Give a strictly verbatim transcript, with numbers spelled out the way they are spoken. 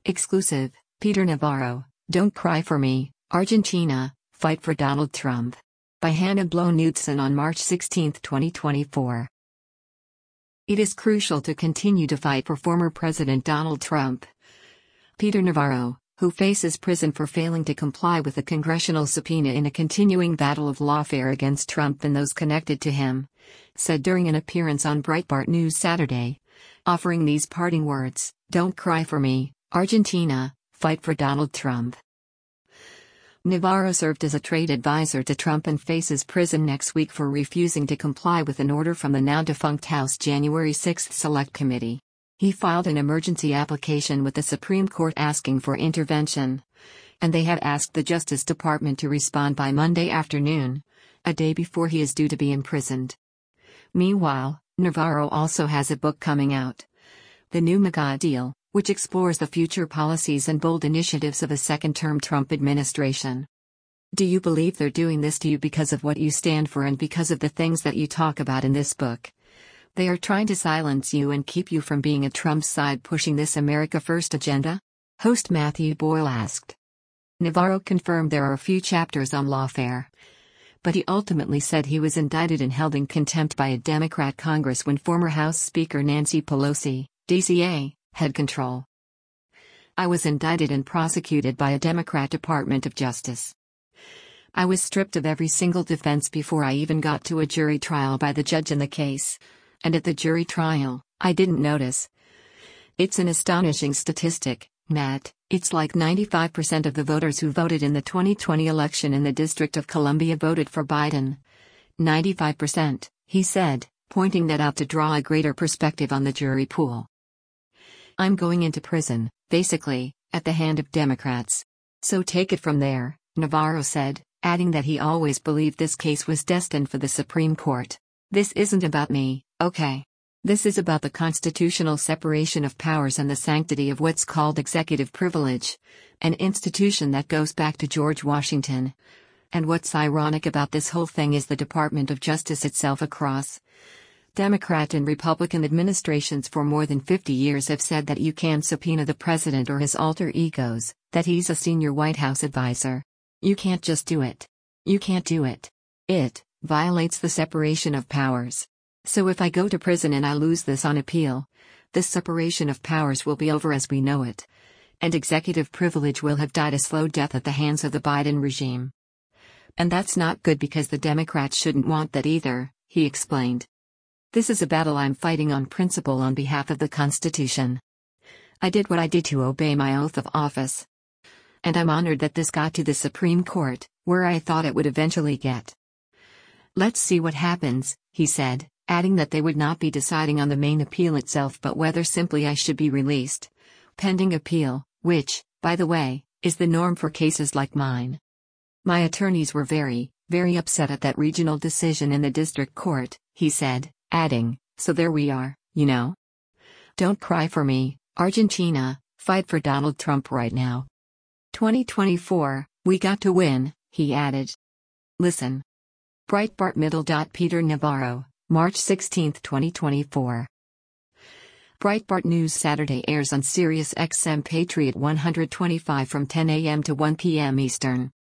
Exclusive, Peter Navarro, Don't Cry for Me, Argentina, Fight for Donald Trump. By Hannah Blow-Knudsen on March sixteenth, twenty twenty-four. It is crucial to continue to fight for former President Donald Trump. Peter Navarro, who faces prison for failing to comply with a congressional subpoena in a continuing battle of lawfare against Trump and those connected to him, said during an appearance on Breitbart News Saturday, offering these parting words, "Don't cry for me, Argentina, fight for Donald Trump." Navarro served as a trade advisor to Trump and faces prison next week for refusing to comply with an order from the now-defunct House January sixth Select Committee. He filed an emergency application with the Supreme Court asking for intervention, and they had asked the Justice Department to respond by Monday afternoon, a day before he is due to be imprisoned. Meanwhile, Navarro also has a book coming out, The New MAGA Deal, which explores the future policies and bold initiatives of a second-term Trump administration. Do you believe they're doing this to you because of what you stand for and because of the things that you talk about in this book? They are trying to silence you and keep you from being at Trump's side pushing this America First agenda? Host Matthew Boyle asked. Navarro confirmed there are a few chapters on lawfare, but he ultimately said he was indicted and held in contempt by a Democrat Congress when former House Speaker Nancy Pelosi, D C A, had control. "I was indicted and prosecuted by a Democrat Department of Justice. I was stripped of every single defense before I even got to a jury trial by the judge in the case. And at the jury trial, I didn't notice. It's an astonishing statistic, Matt. It's like ninety-five percent of the voters who voted in the twenty twenty election in the District of Columbia voted for Biden. ninety-five percent, he said, pointing that out to draw a greater perspective on the jury pool. I'm going into prison, basically, at the hand of Democrats. So take it from there," Navarro said, adding that he always believed this case was destined for the Supreme Court. "This isn't about me, okay? This is about the constitutional separation of powers and the sanctity of what's called executive privilege, an institution that goes back to George Washington. And what's ironic about this whole thing is the Department of Justice itself across Democrat and Republican administrations for more than fifty years have said that you can subpoena the president or his alter egos, that he's a senior White House advisor. You can't just do it. You can't do it. It violates the separation of powers. So if I go to prison and I lose this on appeal, this separation of powers will be over as we know it. And executive privilege will have died a slow death at the hands of the Biden regime. And that's not good because the Democrats shouldn't want that either," he explained. "This is a battle I'm fighting on principle on behalf of the Constitution. I did what I did to obey my oath of office. And I'm honored that this got to the Supreme Court, where I thought it would eventually get. Let's see what happens," he said, adding that they would not be deciding on the main appeal itself but whether simply I should be released, pending appeal, which, by the way, is the norm for cases like mine. "My attorneys were very, very upset at that regional decision in the district court," he said, adding, "So there we are, you know. Don't cry for me, Argentina, fight for Donald Trump right now. twenty twenty-four, we got to win," he added. Listen. Breitbart Middle. Peter Navarro, March sixteenth, twenty twenty-four. Breitbart News Saturday airs on Sirius X M Patriot one twenty-five from ten a m to one p m Eastern.